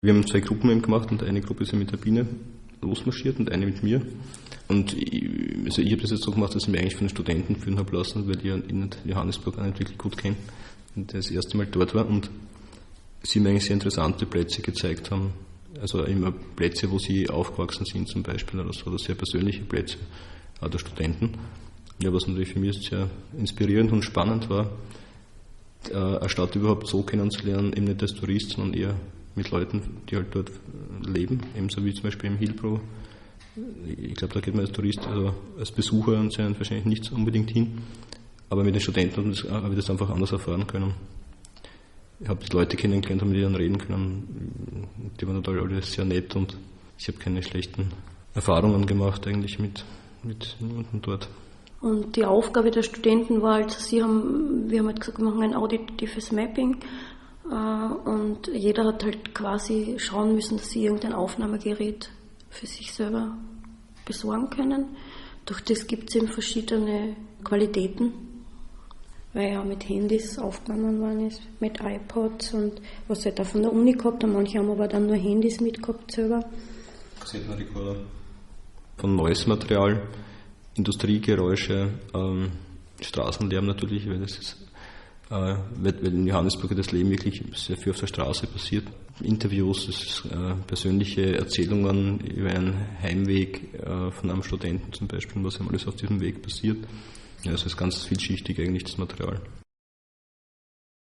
Wir haben 2 Gruppen eben gemacht und eine Gruppe ist ja mit der Biene losmarschiert und eine mit mir. Und ich habe das jetzt so gemacht, dass ich mich eigentlich von den Studenten führen habe lassen, weil ich ja in Johannesburg auch nicht wirklich gut kenne und das erste Mal dort war. Und sie mir eigentlich sehr interessante Plätze gezeigt haben. Also immer Plätze, wo sie aufgewachsen sind zum Beispiel oder so, oder sehr persönliche Plätze der Studenten. Ja, was natürlich für mich sehr inspirierend und spannend war, eine Stadt überhaupt so kennenzulernen, eben nicht als Tourist, sondern eher mit Leuten, die halt dort leben, ebenso wie zum Beispiel im Hillbrow. Ich glaube, da geht man als Tourist, also als Besucher und so wahrscheinlich nicht so unbedingt hin, aber mit den Studenten habe ich das einfach anders erfahren können. Ich habe die Leute kennengelernt, habe mit denen reden können, die waren total alle sehr nett und ich habe keine schlechten Erfahrungen gemacht eigentlich mit niemandem dort. Und die Aufgabe der Studenten war halt, wir haben halt gesagt, wir machen ein auditives Mapping und jeder hat halt quasi schauen müssen, dass sie irgendein Aufnahmegerät für sich selber besorgen können. Durch das gibt es eben verschiedene Qualitäten, weil ja mit Handys aufgenommen worden ist, mit iPods und was halt auch von der Uni gehabt haben. Manche haben aber dann nur Handys mitgehabt selber. Kassettenrekorder. Von neues Material, Industriegeräusche, Straßenlärm natürlich, weil das ist, weil in Johannesburg das Leben wirklich sehr viel auf der Straße passiert. Interviews, persönliche Erzählungen über einen Heimweg von einem Studenten zum Beispiel, was alles auf diesem Weg passiert. Ja, es ist ganz vielschichtig eigentlich das Material.